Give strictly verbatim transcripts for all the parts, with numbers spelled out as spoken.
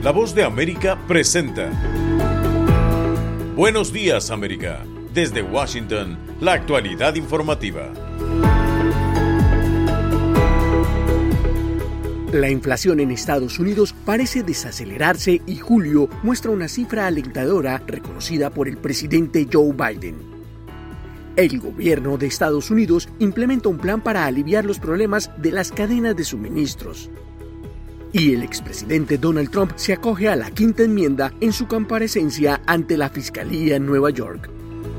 La Voz de América presenta Buenos Días, América. Desde Washington, la actualidad informativa. La inflación en Estados Unidos parece desacelerarse y julio muestra una cifra alentadora reconocida por el presidente Joe Biden. El gobierno de Estados Unidos implementa un plan para aliviar los problemas de las cadenas de suministros. Y el expresidente Donald Trump se acoge a la quinta enmienda en su comparecencia ante la Fiscalía en Nueva York.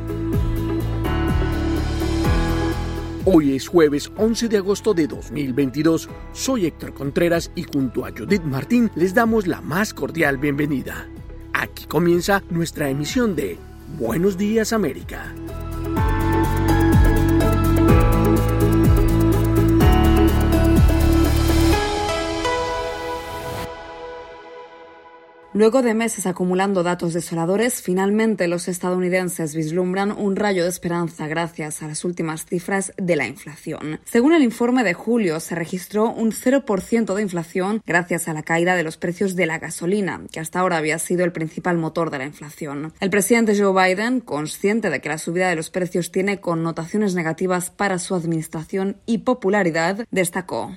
Hoy es jueves once de agosto de dos mil veintidós. Soy Héctor Contreras y junto a Judith Martín les damos la más cordial bienvenida. Aquí comienza nuestra emisión de Buenos Días, América. Luego de meses acumulando datos desoladores, finalmente los estadounidenses vislumbran un rayo de esperanza gracias a las últimas cifras de la inflación. Según el informe de julio, se registró un cero por ciento de inflación gracias a la caída de los precios de la gasolina, que hasta ahora había sido el principal motor de la inflación. El presidente Joe Biden, consciente de que la subida de los precios tiene connotaciones negativas para su administración y popularidad, destacó: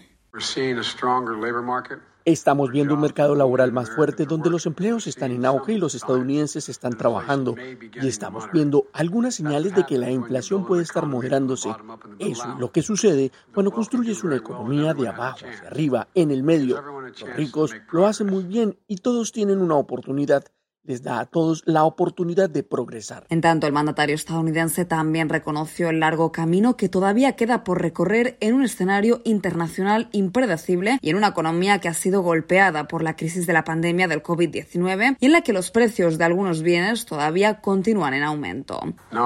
Estamos viendo un mercado laboral más fuerte donde los empleos están en auge y los estadounidenses están trabajando. Y estamos viendo algunas señales de que la inflación puede estar moderándose. Eso es lo que sucede cuando construyes una economía de abajo hacia arriba, en el medio. Los ricos lo hacen muy bien y todos tienen una oportunidad. Les da a todos la oportunidad de progresar. En tanto, el mandatario estadounidense también reconoció el largo camino que todavía queda por recorrer en un escenario internacional impredecible y en una economía que ha sido golpeada por la crisis de la pandemia del covid diecinueve y en la que los precios de algunos bienes todavía continúan en aumento.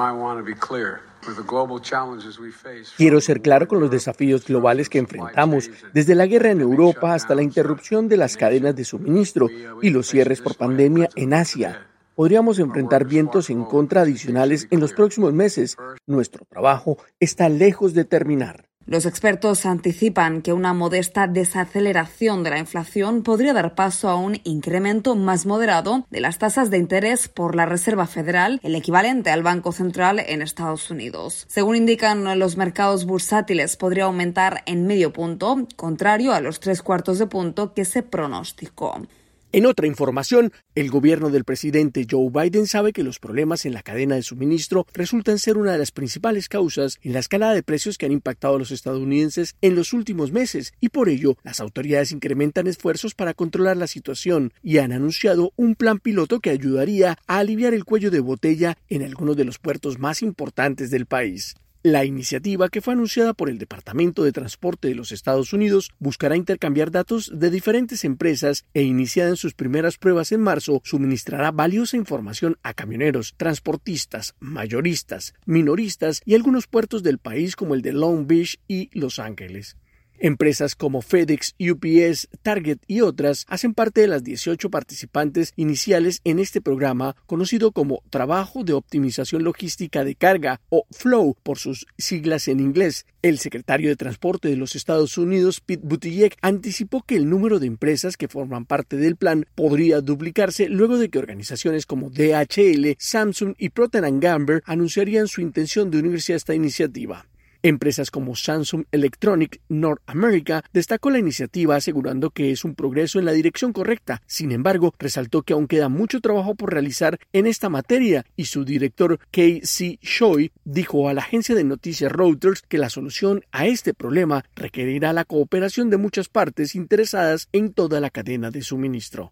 Quiero ser claro con los desafíos globales que enfrentamos, desde la guerra en Europa hasta la interrupción de las cadenas de suministro y los cierres por pandemia en Asia. Podríamos enfrentar vientos en contra adicionales en los próximos meses. Nuestro trabajo está lejos de terminar. Los expertos anticipan que una modesta desaceleración de la inflación podría dar paso a un incremento más moderado de las tasas de interés por la Reserva Federal, el equivalente al Banco Central en Estados Unidos. Según indican los mercados bursátiles, podría aumentar en medio punto, contrario a los tres cuartos de punto que se pronosticó. En otra información, el gobierno del presidente Joe Biden sabe que los problemas en la cadena de suministro resultan ser una de las principales causas en la escalada de precios que han impactado a los estadounidenses en los últimos meses y por ello las autoridades incrementan esfuerzos para controlar la situación y han anunciado un plan piloto que ayudaría a aliviar el cuello de botella en algunos de los puertos más importantes del país. La iniciativa, que fue anunciada por el Departamento de Transporte de los Estados Unidos, buscará intercambiar datos de diferentes empresas e, iniciada en sus primeras pruebas en marzo, suministrará valiosa información a camioneros, transportistas, mayoristas, minoristas y algunos puertos del país como el de Long Beach y Los Ángeles. Empresas como FedEx, U P S, Target y otras hacen parte de las dieciocho participantes iniciales en este programa, conocido como Trabajo de Optimización Logística de Carga o FLOW por sus siglas en inglés. El secretario de Transporte de los Estados Unidos, Pete Buttigieg, anticipó que el número de empresas que forman parte del plan podría duplicarse luego de que organizaciones como D H L, Samsung y Procter and Gamble anunciarían su intención de unirse a esta iniciativa. Empresas como Samsung Electronics North America destacó la iniciativa asegurando que es un progreso en la dirección correcta. Sin embargo, resaltó que aún queda mucho trabajo por realizar en esta materia y su director K C Choi dijo a la agencia de noticias Reuters que la solución a este problema requerirá la cooperación de muchas partes interesadas en toda la cadena de suministro.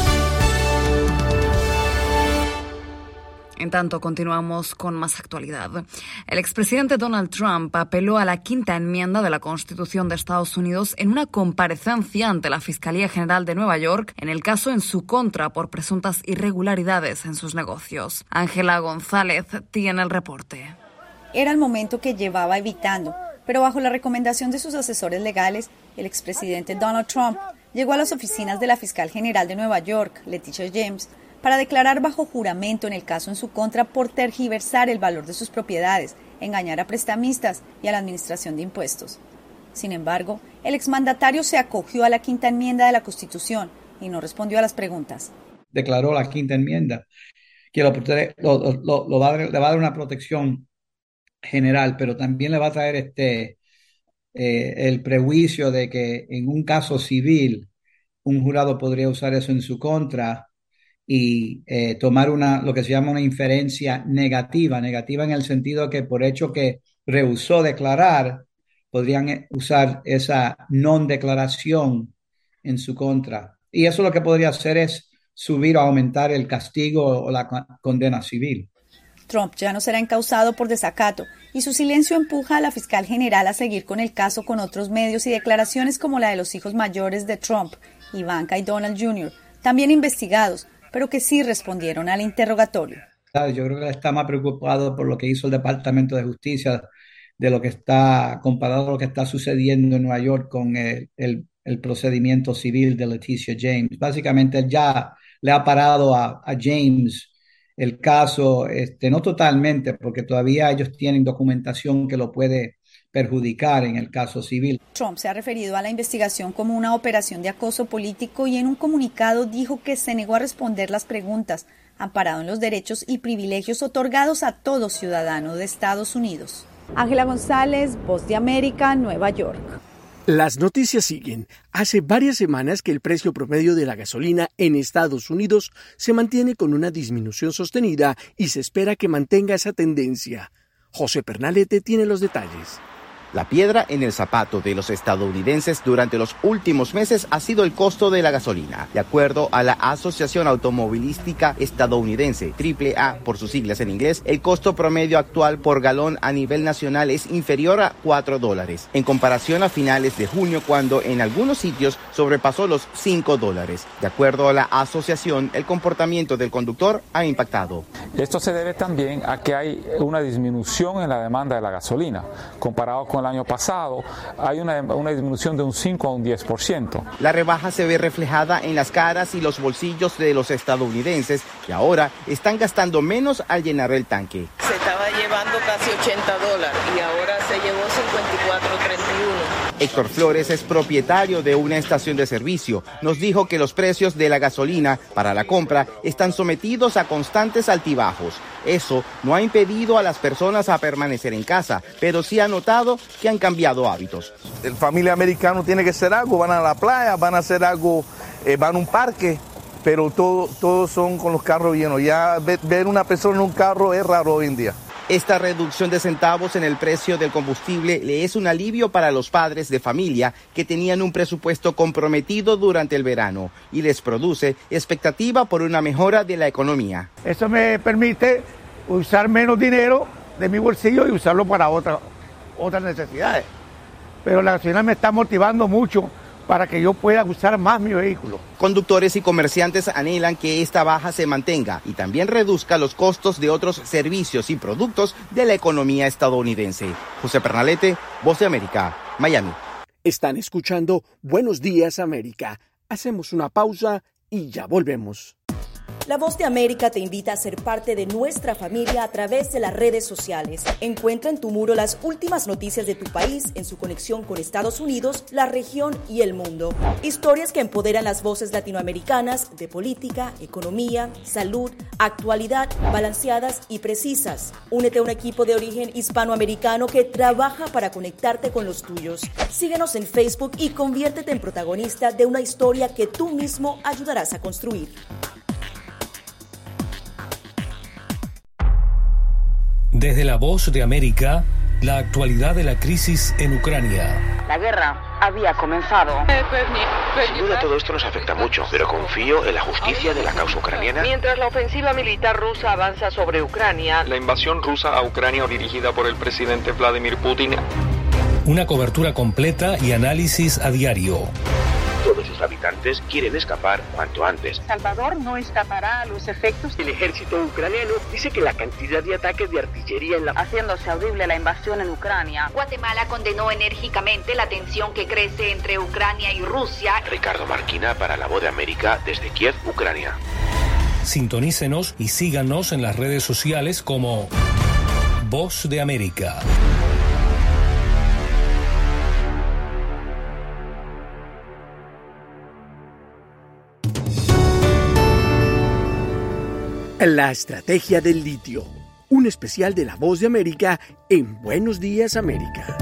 En tanto, continuamos con más actualidad. El expresidente Donald Trump apeló a la quinta enmienda de la Constitución de Estados Unidos en una comparecencia ante la Fiscalía General de Nueva York en el caso en su contra por presuntas irregularidades en sus negocios. Ángela González tiene el reporte. Era el momento que llevaba evitando, pero bajo la recomendación de sus asesores legales, el expresidente Donald Trump llegó a las oficinas de la fiscal general de Nueva York, Letitia James, para declarar bajo juramento en el caso en su contra por tergiversar el valor de sus propiedades, engañar a prestamistas y a la administración de impuestos. Sin embargo, el exmandatario se acogió a la quinta enmienda de la Constitución y no respondió a las preguntas. Declaró la quinta enmienda, que lo, lo, lo, lo va a, le va a dar una protección general, pero también le va a traer este, eh, el prejuicio de que en un caso civil un jurado podría usar eso en su contra y eh, tomar una, lo que se llama una inferencia negativa, negativa en el sentido que por hecho que rehusó declarar, podrían usar esa non declaración en su contra. Y eso lo que podría hacer es subir o aumentar el castigo o la condena civil. Trump ya no será encausado por desacato y su silencio empuja a la fiscal general a seguir con el caso con otros medios y declaraciones como la de los hijos mayores de Trump, Ivanka y Donald junior, también investigados, pero que sí respondieron al interrogatorio. Yo creo que está más preocupado por lo que hizo el Departamento de Justicia, de lo que está comparado a lo que está sucediendo en Nueva York con el, el, el procedimiento civil de Leticia James. Básicamente ya le ha parado a, a James el caso, este, no totalmente, porque todavía ellos tienen documentación que lo puede perjudicar en el caso civil. Trump se ha referido a la investigación como una operación de acoso político y en un comunicado dijo que se negó a responder las preguntas, amparado en los derechos y privilegios otorgados a todo ciudadano de Estados Unidos. Ángela González, Voz de América, Nueva York. Las noticias siguen. Hace varias semanas que el precio promedio de la gasolina en Estados Unidos se mantiene con una disminución sostenida y se espera que mantenga esa tendencia. José Pernalete tiene los detalles. La piedra en el zapato de los estadounidenses durante los últimos meses ha sido el costo de la gasolina. De acuerdo a la Asociación Automovilística Estadounidense, triple A por sus siglas en inglés, el costo promedio actual por galón a nivel nacional es inferior a cuatro dólares, en comparación a finales de junio, cuando en algunos sitios sobrepasó los cinco dólares. De acuerdo a la asociación, el comportamiento del conductor ha impactado. Esto se debe también a que hay una disminución en la demanda de la gasolina, comparado con el año pasado, hay una, una disminución de un cinco a un diez por ciento. La rebaja se ve reflejada en las caras y los bolsillos de los estadounidenses, que ahora están gastando menos al llenar el tanque. Se estaba llevando casi ochenta dólares y ahora se llevó cincuenta y cuatro treinta y uno. Héctor Flores es propietario de una estación de servicio. Nos dijo que los precios de la gasolina para la compra están sometidos a constantes altibajos. Eso no ha impedido a las personas a permanecer en casa, pero sí ha notado que han cambiado hábitos. El familia americano tiene que hacer algo, van a la playa, van a hacer algo, eh, van a un parque, pero todo, todos son con los carros llenos. Ya ver, ver una persona en un carro es raro hoy en día. Esta reducción de centavos en el precio del combustible le es un alivio para los padres de familia que tenían un presupuesto comprometido durante el verano y les produce expectativa por una mejora de la economía. Eso me permite usar menos dinero de mi bolsillo y usarlo para otra, otras necesidades. Pero la gasolina me está motivando mucho para que yo pueda usar más mi vehículo. Conductores y comerciantes anhelan que esta baja se mantenga y también reduzca los costos de otros servicios y productos de la economía estadounidense. José Pernalete, Voz de América, Miami. Están escuchando Buenos Días América. Hacemos una pausa y ya volvemos. La Voz de América te invita a ser parte de nuestra familia a través de las redes sociales. Encuentra en tu muro las últimas noticias de tu país en su conexión con Estados Unidos, la región y el mundo. Historias que empoderan las voces latinoamericanas de política, economía, salud, actualidad, balanceadas y precisas. Únete a un equipo de origen hispanoamericano que trabaja para conectarte con los tuyos. Síguenos en Facebook y conviértete en protagonista de una historia que tú mismo ayudarás a construir. Desde la Voz de América, la actualidad de la crisis en Ucrania. La guerra había comenzado. Sin duda todo esto nos afecta mucho, pero confío en la justicia de la causa ucraniana. Mientras la ofensiva militar rusa avanza sobre Ucrania, la invasión rusa a Ucrania dirigida por el presidente Vladimir Putin. Una cobertura completa y análisis a diario. Todos sus habitantes quieren escapar cuanto antes. Salvador no escapará a los efectos. El ejército ucraniano dice que la cantidad de ataques de artillería en la... haciéndose audible la invasión en Ucrania. Guatemala condenó enérgicamente la tensión que crece entre Ucrania y Rusia. Ricardo Marquina para La Voz de América desde Kiev, Ucrania. Sintonícenos y síganos en las redes sociales como Voz de América. La estrategia del litio, un especial de La Voz de América en Buenos Días América.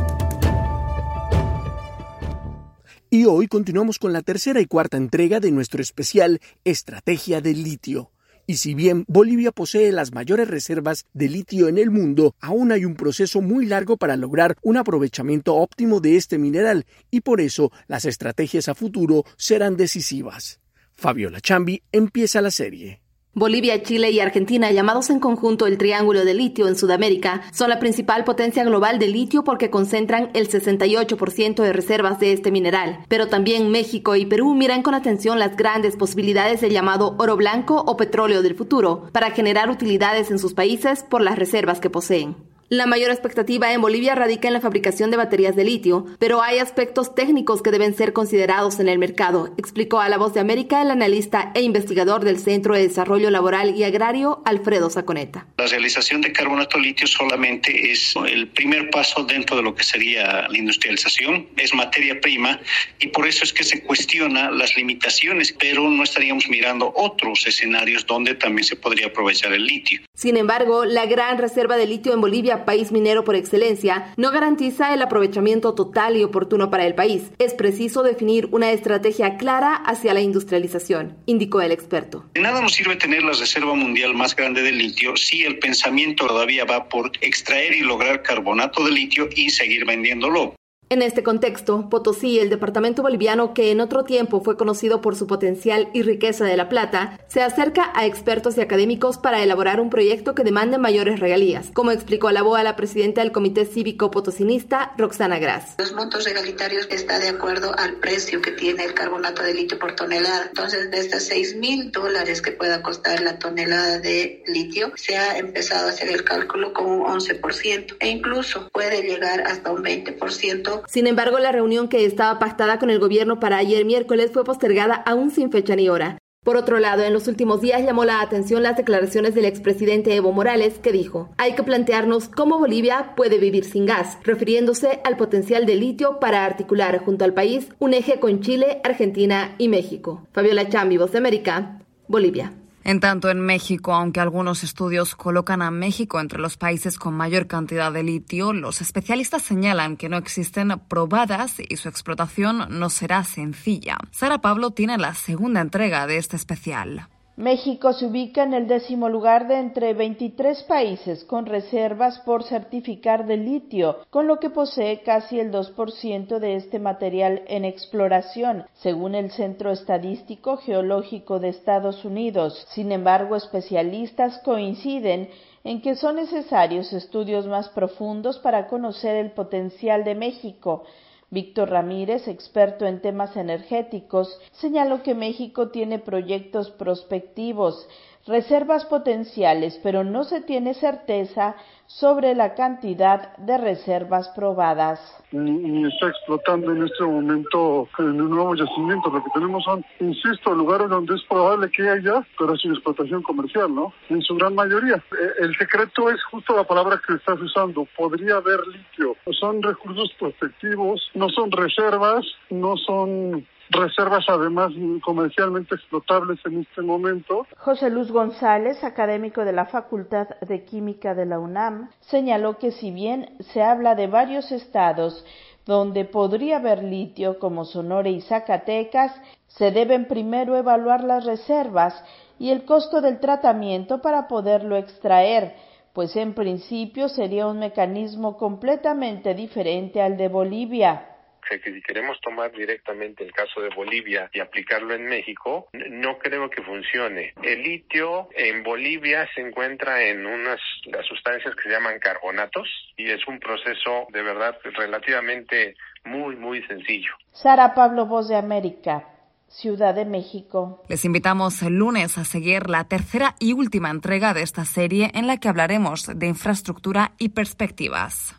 Y hoy continuamos con la tercera y cuarta entrega de nuestro especial Estrategia del Litio. Y si bien Bolivia posee las mayores reservas de litio en el mundo, aún hay un proceso muy largo para lograr un aprovechamiento óptimo de este mineral y por eso las estrategias a futuro serán decisivas. Fabiola Chambi empieza la serie. Bolivia, Chile y Argentina, llamados en conjunto el Triángulo de Litio en Sudamérica, son la principal potencia global de litio porque concentran el sesenta y ocho por ciento de reservas de este mineral. Pero también México y Perú miran con atención las grandes posibilidades del llamado oro blanco o petróleo del futuro para generar utilidades en sus países por las reservas que poseen. La mayor expectativa en Bolivia radica en la fabricación de baterías de litio, pero hay aspectos técnicos que deben ser considerados en el mercado, explicó a La Voz de América el analista e investigador del Centro de Desarrollo Laboral y Agrario, Alfredo Saconeta. La realización de carbonato de litio solamente es el primer paso dentro de lo que sería la industrialización, es materia prima y por eso es que se cuestiona las limitaciones, pero no estaríamos mirando otros escenarios donde también se podría aprovechar el litio. Sin embargo, la gran reserva de litio en Bolivia, país minero por excelencia, no garantiza el aprovechamiento total y oportuno para el país. Es preciso definir una estrategia clara hacia la industrialización, indicó el experto. De nada nos sirve tener la reserva mundial más grande de litio si el pensamiento todavía va por extraer y lograr carbonato de litio y seguir vendiéndolo. En este contexto, Potosí, el departamento boliviano que en otro tiempo fue conocido por su potencial y riqueza de la plata, se acerca a expertos y académicos para elaborar un proyecto que demande mayores regalías, como explicó a la voz a la presidenta del Comité Cívico Potosinista, Roxana Gras. Los montos regalitarios están de acuerdo al precio que tiene el carbonato de litio por tonelada. Entonces, de estas seis mil dólares que pueda costar la tonelada de litio, se ha empezado a hacer el cálculo con un once por ciento e incluso puede llegar hasta un veinte por ciento. Sin embargo, la reunión que estaba pactada con el gobierno para ayer miércoles fue postergada aún sin fecha ni hora. Por otro lado, en los últimos días llamó la atención las declaraciones del expresidente Evo Morales, que dijo: hay que plantearnos cómo Bolivia puede vivir sin gas, refiriéndose al potencial de litio para articular junto al país un eje con Chile, Argentina y México. Fabiola Chambi, Voz de América, Bolivia. En tanto, en México, aunque algunos estudios colocan a México entre los países con mayor cantidad de litio, los especialistas señalan que no existen probadas y su explotación no será sencilla. Sara Pablo tiene la segunda entrega de este especial. México se ubica en el décimo lugar de entre veintitrés países con reservas por certificar de litio, con lo que posee casi el dos por ciento de este material en exploración, según el Centro Estadístico Geológico de Estados Unidos. Sin embargo, especialistas coinciden en que son necesarios estudios más profundos para conocer el potencial de México. Víctor Ramírez, experto en temas energéticos, señaló que México tiene proyectos prospectivos, reservas potenciales, pero no se tiene certeza sobre la cantidad de reservas probadas. Ni, ni está explotando en este momento en un nuevo yacimiento. Lo que tenemos son, insisto, lugares donde es probable que haya, pero sin explotación comercial, ¿no? En su gran mayoría. El secreto es justo la palabra que estás usando. Podría haber litio. Son recursos prospectivos, no son reservas, no son reservas además comercialmente explotables en este momento. José Luz González, académico de la Facultad de Química de la UNAM, señaló que si bien se habla de varios estados donde podría haber litio como Sonora y Zacatecas, se deben primero evaluar las reservas y el costo del tratamiento para poderlo extraer, pues en principio sería un mecanismo completamente diferente al de Bolivia. Que si queremos tomar directamente el caso de Bolivia y aplicarlo en México, no creo que funcione. El litio en Bolivia se encuentra en unas las sustancias que se llaman carbonatos y es un proceso de verdad relativamente muy, muy sencillo. Sara Pablo, Voz de América, Ciudad de México. Les invitamos el lunes a seguir la tercera y última entrega de esta serie en la que hablaremos de infraestructura y perspectivas.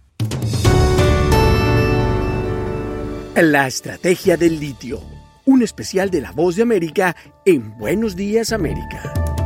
La estrategia del litio, un especial de La Voz de América en Buenos Días América.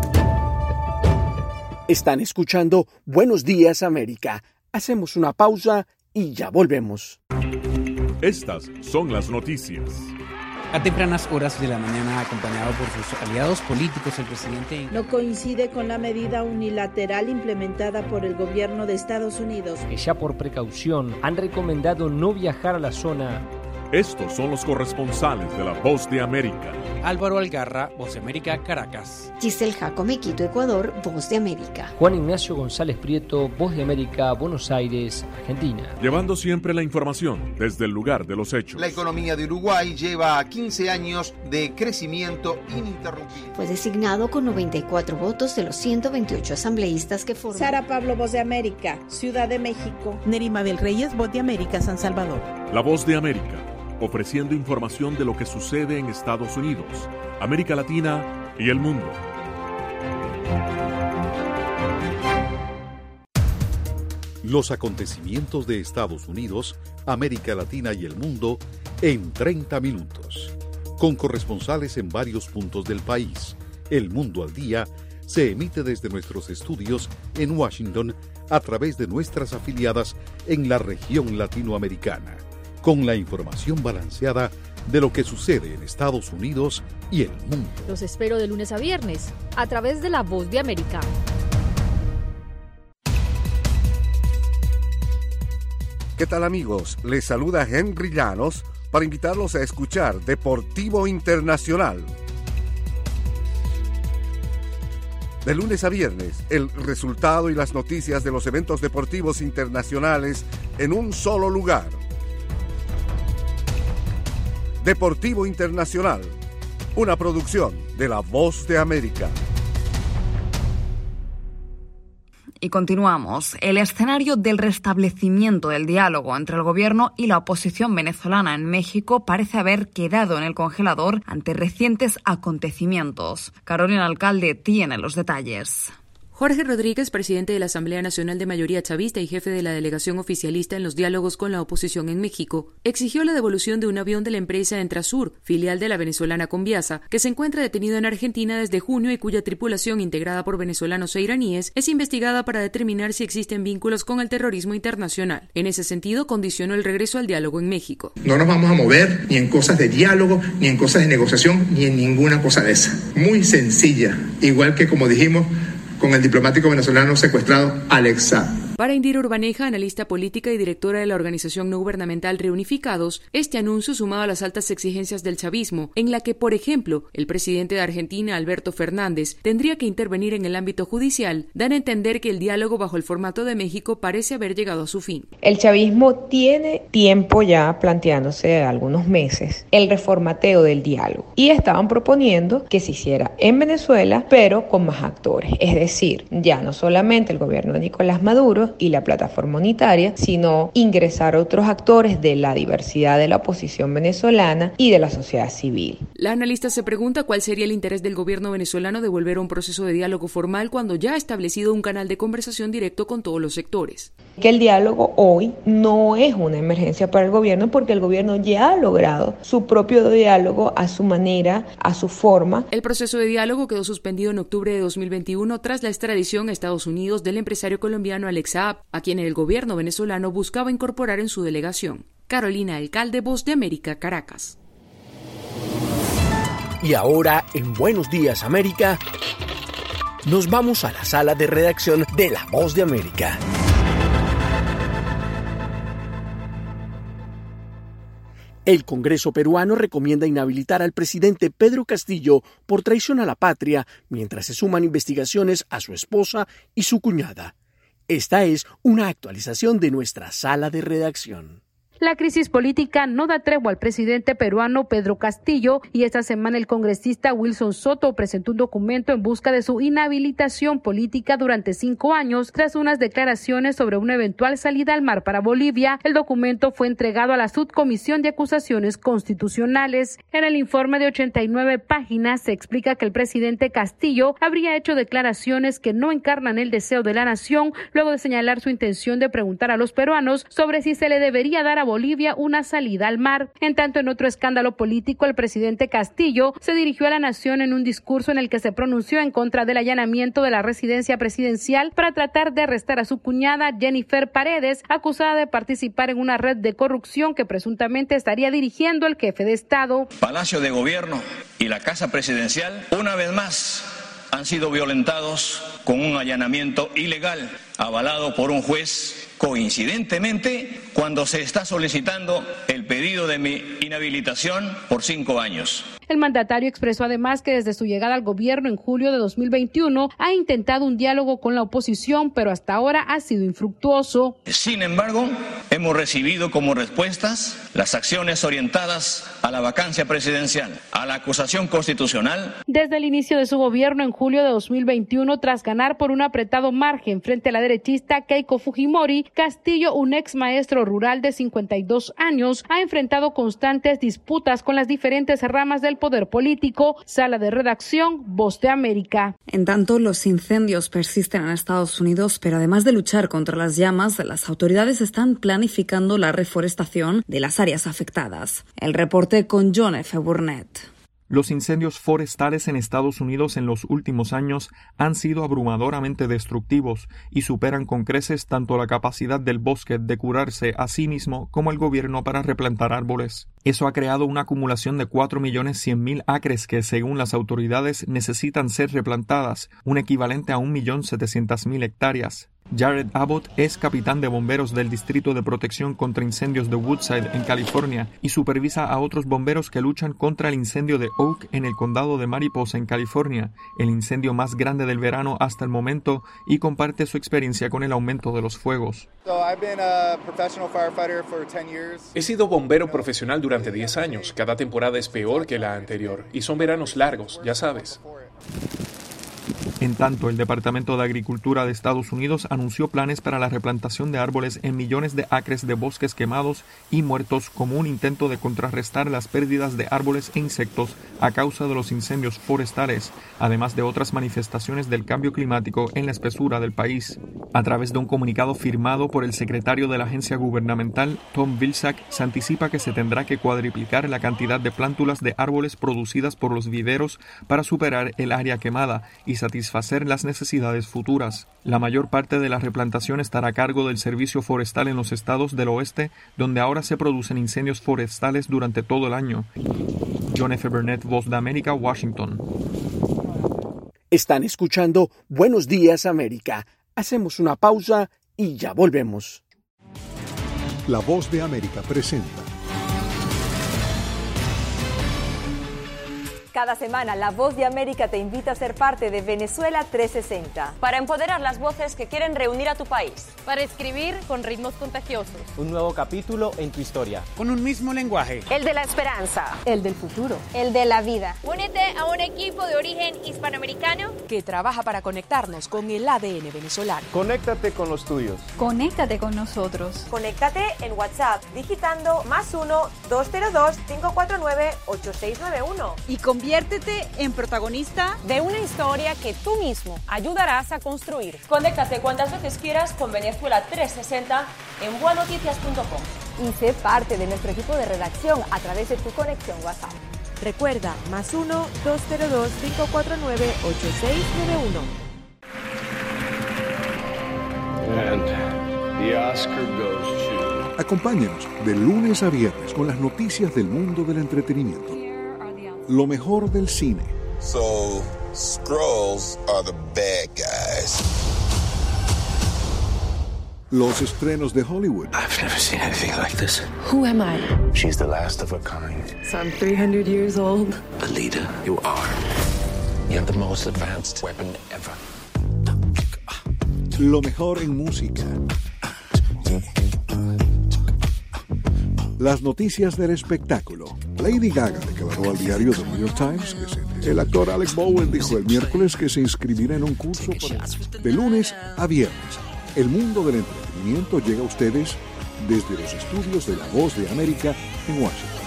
Están escuchando Buenos Días América. Hacemos una pausa y ya volvemos. Estas son las noticias. A tempranas horas de la mañana, acompañado por sus aliados políticos, el presidente no coincide con la medida unilateral implementada por el gobierno de Estados Unidos, que ya por precaución han recomendado no viajar a la zona. Estos son los corresponsales de La Voz de América. Álvaro Algarra, Voz de América, Caracas. Giselle Jacome, Quito, Ecuador, Voz de América. Juan Ignacio González Prieto, Voz de América, Buenos Aires, Argentina. Llevando siempre la información desde el lugar de los hechos. La economía de Uruguay lleva quince años de crecimiento ininterrumpido. Fue designado con noventa y cuatro votos de los ciento veintiocho asambleístas que forman. Sara Pablo, Voz de América, Ciudad de México. Nerima Bel Reyes, Voz de América, San Salvador. La Voz de América, ofreciendo información de lo que sucede en Estados Unidos, América Latina y el mundo. Los acontecimientos de Estados Unidos, América Latina y el mundo en treinta minutos. Con corresponsales en varios puntos del país. El Mundo al Día se emite desde nuestros estudios en Washington a través de nuestras afiliadas en la región latinoamericana, con la información balanceada de lo que sucede en Estados Unidos y el mundo. Los espero de lunes a viernes, a través de La Voz de América. ¿Qué tal, amigos? Les saluda Henry Llanos para invitarlos a escuchar Deportivo Internacional. De lunes a viernes, el resultado y las noticias de los eventos deportivos internacionales en un solo lugar. Deportivo Internacional, una producción de La Voz de América. Y continuamos. El escenario del restablecimiento del diálogo entre el gobierno y la oposición venezolana en México parece haber quedado en el congelador ante recientes acontecimientos. Carolina Alcalde tiene los detalles. Jorge Rodríguez, presidente de la Asamblea Nacional de Mayoría Chavista y jefe de la delegación oficialista en los diálogos con la oposición en México, exigió la devolución de un avión de la empresa Entrasur, filial de la venezolana Conviasa, que se encuentra detenido en Argentina desde junio y cuya tripulación, integrada por venezolanos e iraníes, es investigada para determinar si existen vínculos con el terrorismo internacional. En ese sentido, condicionó el regreso al diálogo en México. No nos vamos a mover ni en cosas de diálogo, ni en cosas de negociación, ni en ninguna cosa de esa. Muy sencilla, igual que como dijimos, con el diplomático venezolano secuestrado Alex Saab. Para Indira Urbaneja, analista política y directora de la organización no gubernamental Reunificados, este anuncio, sumado a las altas exigencias del chavismo, en la que, por ejemplo, el presidente de Argentina, Alberto Fernández, tendría que intervenir en el ámbito judicial, dan a entender que el diálogo bajo el formato de México parece haber llegado a su fin. El chavismo tiene tiempo ya planteándose, algunos meses, el reformateo del diálogo, y estaban proponiendo que se hiciera en Venezuela, pero con más actores, es decir, ya no solamente el gobierno de Nicolás Maduro y la plataforma unitaria, sino ingresar a otros actores de la diversidad de la oposición venezolana y de la sociedad civil. La analista se pregunta cuál sería el interés del gobierno venezolano de volver a un proceso de diálogo formal cuando ya ha establecido un canal de conversación directo con todos los sectores. Que el diálogo hoy no es una emergencia para el gobierno porque el gobierno ya ha logrado su propio diálogo a su manera, a su forma. El proceso de diálogo quedó suspendido en octubre de dos mil veintiuno tras la extradición a Estados Unidos del empresario colombiano Alex Saab, a quien el gobierno venezolano buscaba incorporar en su delegación. Carolina Alcalde, Voz de América, Caracas. Y ahora, en Buenos Días América, nos vamos a la sala de redacción de La Voz de América. El Congreso peruano recomienda inhabilitar al presidente Pedro Castillo por traición a la patria, mientras se suman investigaciones a su esposa y su cuñada. Esta es una actualización de nuestra sala de redacción. La crisis política no da tregua al presidente peruano Pedro Castillo y esta semana el congresista Wilson Soto presentó un documento en busca de su inhabilitación política durante cinco años tras unas declaraciones sobre una eventual salida al mar para Bolivia. El documento fue entregado a la Subcomisión de Acusaciones Constitucionales. En el informe de ochenta y nueve páginas se explica que el presidente Castillo habría hecho declaraciones que no encarnan el deseo de la nación, luego de señalar su intención de preguntar a los peruanos sobre si se le debería dar a Bolivia una salida al mar. En tanto, en otro escándalo político, el presidente Castillo se dirigió a la nación en un discurso en el que se pronunció en contra del allanamiento de la residencia presidencial para tratar de arrestar a su cuñada Jennifer Paredes, acusada de participar en una red de corrupción que presuntamente estaría dirigiendo el jefe de Estado. Palacio de Gobierno y la Casa Presidencial, una vez más, han sido violentados con un allanamiento ilegal avalado por un juez, coincidentemente cuando se está solicitando el pedido de mi inhabilitación por cinco años. El mandatario expresó además que desde su llegada al gobierno en julio de dos mil veintiuno ha intentado un diálogo con la oposición, pero hasta ahora ha sido infructuoso. Sin embargo, hemos recibido como respuestas las acciones orientadas a la vacancia presidencial, a la acusación constitucional. Desde el inicio de su gobierno en julio de dos mil veintiuno, tras ganar por un apretado margen frente a la derechista Keiko Fujimori, Castillo, un ex maestro rural de cincuenta y dos años, ha enfrentado constantes disputas con las diferentes ramas del poder político. Sala de redacción, Voz de América. En tanto, los incendios persisten en Estados Unidos, pero además de luchar contra las llamas, las autoridades están planificando la reforestación de las áreas afectadas. El reporte con John F. Burnett. Los incendios forestales en Estados Unidos en los últimos años han sido abrumadoramente destructivos y superan con creces tanto la capacidad del bosque de curarse a sí mismo como el gobierno para replantar árboles. Eso ha creado una acumulación de cuatro millones cien mil acres que, según las autoridades, necesitan ser replantadas, un equivalente a un millón setecientas mil hectáreas. Jared Abbott es capitán de bomberos del Distrito de Protección contra Incendios de Woodside en California y supervisa a otros bomberos que luchan contra el incendio de Oak en el condado de Mariposa en California, el incendio más grande del verano hasta el momento, y comparte su experiencia con el aumento de los fuegos. He sido bombero profesional durante diez años. Cada temporada es peor que la anterior y son veranos largos, ya sabes. En tanto, el Departamento de Agricultura de Estados Unidos anunció planes para la replantación de árboles en millones de acres de bosques quemados y muertos como un intento de contrarrestar las pérdidas de árboles e insectos a causa de los incendios forestales, además de otras manifestaciones del cambio climático en la espesura del país. A través de un comunicado firmado por el secretario de la agencia gubernamental, Tom Vilsack, se anticipa que se tendrá que cuadriplicar la cantidad de plántulas de árboles producidas por los viveros para superar el área quemada y satisfacer las necesidades futuras. La mayor parte de la replantación estará a cargo del Servicio Forestal en los estados del oeste, donde ahora se producen incendios forestales durante todo el año. John F. Burnett, Voz de América, Washington. Están escuchando Buenos Días, América. Hacemos una pausa y ya volvemos. La Voz de América presenta. Cada semana, La Voz de América te invita a ser parte de Venezuela trescientos sesenta. Para empoderar las voces que quieren reunir a tu país. Para escribir con ritmos contagiosos. Un nuevo capítulo en tu historia. Con un mismo lenguaje. El de la esperanza. El del futuro. El de la vida. Únete a un equipo de origen hispanoamericano que trabaja para conectarnos con el A D N venezolano. Conéctate con los tuyos. Conéctate con nosotros. Conéctate en WhatsApp digitando más uno, dos cero dos, cinco cuatro nueve, ocho seis nueve uno. Y con Conviértete en protagonista de una historia que tú mismo ayudarás a construir. Conéctate cuantas veces quieras con Venezuela trescientos sesenta en bua noticias punto com. Y sé parte de nuestro equipo de redacción a través de tu conexión WhatsApp. Recuerda, más uno, dos cero dos, cinco cuatro nueve, ocho seis nueve uno. And the Oscar goes to... Acompáñenos de lunes a viernes con las noticias del mundo del entretenimiento. Lo mejor del cine. So, Skrulls are the bad guys. Los estrenos de Hollywood. I've never seen anything like this. Who am I? She's the last of her kind. So I'm three hundred years old. A leader, you are. You have the most advanced weapon ever. Lo mejor en música. Las noticias del espectáculo. Lady Gaga declaró al diario The New York Times que se... El actor Alec Bowen dijo el miércoles que se inscribirá en un curso para... De lunes a viernes, el mundo del entretenimiento llega a ustedes desde los estudios de La Voz de América en Washington.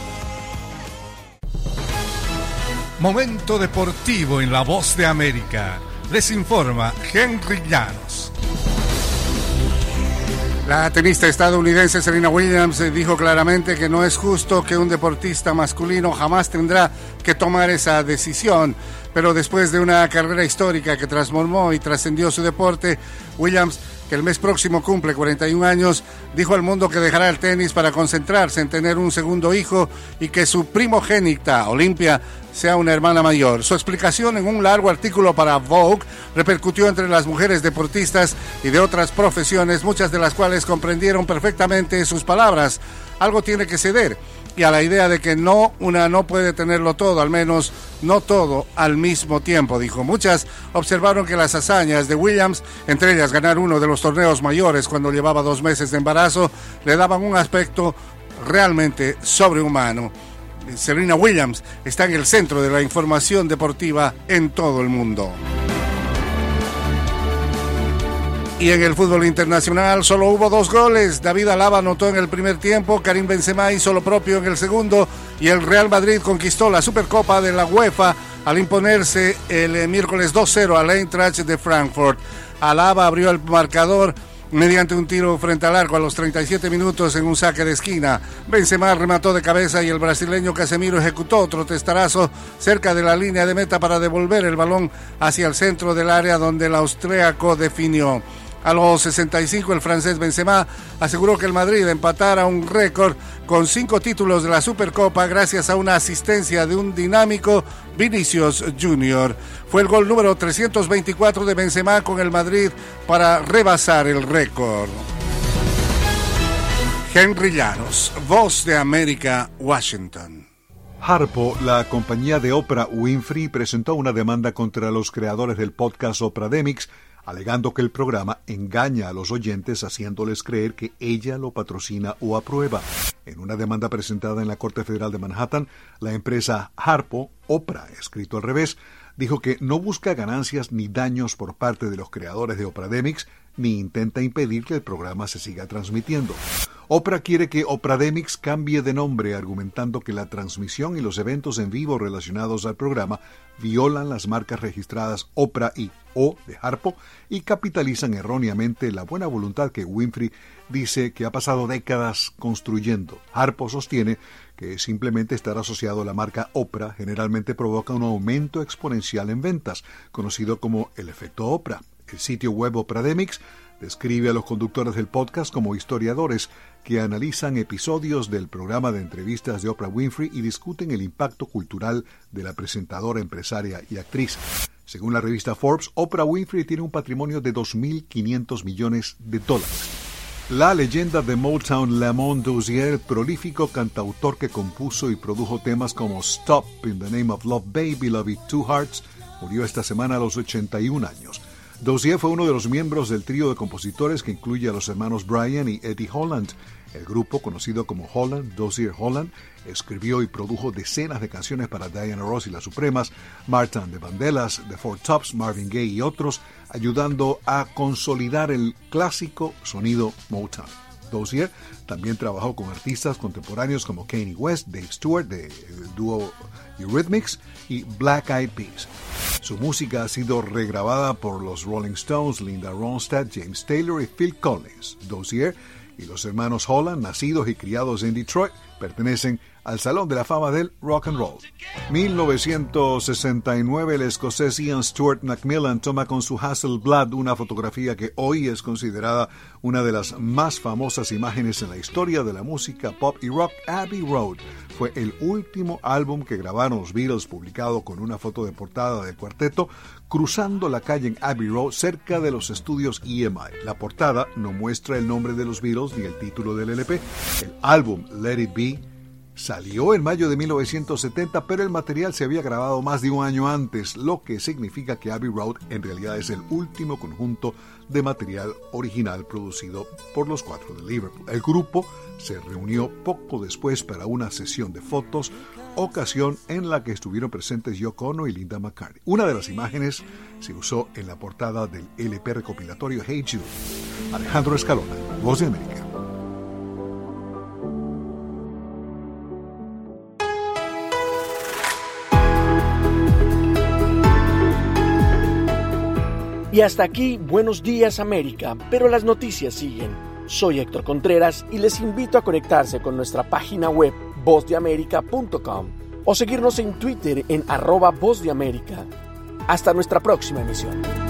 Momento deportivo en La Voz de América. Les informa Henry Llanos. La tenista estadounidense Serena Williams dijo claramente que no es justo que un deportista masculino jamás tendrá que tomar esa decisión. Pero después de una carrera histórica que transformó y trascendió su deporte, Williams, que el mes próximo cumple cuarenta y un años, dijo al mundo que dejará el tenis para concentrarse en tener un segundo hijo y que su primogénita, Olympia, sea una hermana mayor. Su explicación en un largo artículo para Vogue repercutió entre las mujeres deportistas y de otras profesiones, muchas de las cuales comprendieron perfectamente sus palabras. Algo tiene que ceder. Y a la idea de que no, una no puede tenerlo todo, al menos no todo al mismo tiempo, dijo. Muchas observaron que las hazañas de Williams, entre ellas ganar uno de los torneos mayores cuando llevaba dos meses de embarazo, le daban un aspecto realmente sobrehumano. Serena Williams está en el centro de la información deportiva en todo el mundo. Y en el fútbol internacional solo hubo dos goles. David Alaba anotó en el primer tiempo, Karim Benzema hizo lo propio en el segundo y el Real Madrid conquistó la Supercopa de la UEFA al imponerse el miércoles dos cero al Eintracht de Frankfurt. Alaba abrió el marcador mediante un tiro frente al arco a los treinta y siete minutos en un saque de esquina. Benzema remató de cabeza y el brasileño Casemiro ejecutó otro testarazo cerca de la línea de meta para devolver el balón hacia el centro del área donde el austríaco definió. A los sesenta y cinco el francés Benzema aseguró que el Madrid empatara un récord con cinco títulos de la Supercopa gracias a una asistencia de un dinámico Vinicius Junior. Fue el gol número trescientos veinticuatro de Benzema con el Madrid para rebasar el récord. Henry Llanos, Voz de América, Washington. Harpo, la compañía de Oprah Winfrey, presentó una demanda contra los creadores del podcast Oprahdemics, alegando que el programa engaña a los oyentes haciéndoles creer que ella lo patrocina o aprueba. En una demanda presentada en la Corte Federal de Manhattan, la empresa Harpo, Oprah, escrito al revés, dijo que no busca ganancias ni daños por parte de los creadores de Oprahdemics, ni intenta impedir que el programa se siga transmitiendo. Oprah quiere que Oprahdemics cambie de nombre, argumentando que la transmisión y los eventos en vivo relacionados al programa violan las marcas registradas Oprah y O de Harpo y capitalizan erróneamente la buena voluntad que Winfrey dice que ha pasado décadas construyendo. Harpo sostiene que simplemente estar asociado a la marca Oprah generalmente provoca un aumento exponencial en ventas, conocido como el efecto Oprah. El sitio web Oprahdemics describe a los conductores del podcast como historiadores que analizan episodios del programa de entrevistas de Oprah Winfrey y discuten el impacto cultural de la presentadora, empresaria y actriz. Según la revista Forbes, Oprah Winfrey tiene un patrimonio de dos mil quinientos millones de dólares. La leyenda de Motown, Lamont Dozier, el prolífico cantautor que compuso y produjo temas como Stop, In the Name of Love, Baby, Love It, Two Hearts, murió esta semana a los ochenta y un años. Dozier fue uno de los miembros del trío de compositores que incluye a los hermanos Brian y Eddie Holland. El grupo, conocido como Holland, Dozier Holland, escribió y produjo decenas de canciones para Diana Ross y las Supremas, Martha and the Vandellas, The Four Tops, Marvin Gaye y otros, ayudando a consolidar el clásico sonido Motown. Dozier también trabajó con artistas contemporáneos como Kanye West, Dave Stewart, del dúo Eurythmics y Black Eyed Peas. Su música ha sido regrabada por los Rolling Stones, Linda Ronstadt, James Taylor y Phil Collins. Dozier y los hermanos Holland, nacidos y criados en Detroit, pertenecen al Salón de la Fama del Rock and Roll. mil novecientos sesenta y nueve, el escocés Ian Stuart Macmillan toma con su Hasselblad una fotografía que hoy es considerada una de las más famosas imágenes en la historia de la música pop y rock. Abbey Road fue el último álbum que grabaron los Beatles, publicado con una foto de portada del cuarteto cruzando la calle en Abbey Road cerca de los estudios E M I. La portada no muestra el nombre de los Beatles ni el título del L P. El álbum Let It Be salió en mayo de mil novecientos setenta, pero el material se había grabado más de un año antes, lo que significa que Abbey Road en realidad es el último conjunto de material original producido por los cuatro de Liverpool. El grupo se reunió poco después para una sesión de fotos, ocasión en la que estuvieron presentes Yoko Ono y Linda McCartney. Una de las imágenes se usó en la portada del L P recopilatorio Hey Jude. Alejandro Escalona, Voz de América. Y hasta aquí, Buenos Días América, pero las noticias siguen. Soy Héctor Contreras y les invito a conectarse con nuestra página web voz de américa punto com o seguirnos en Twitter en arroba Voz de América. Hasta nuestra próxima emisión.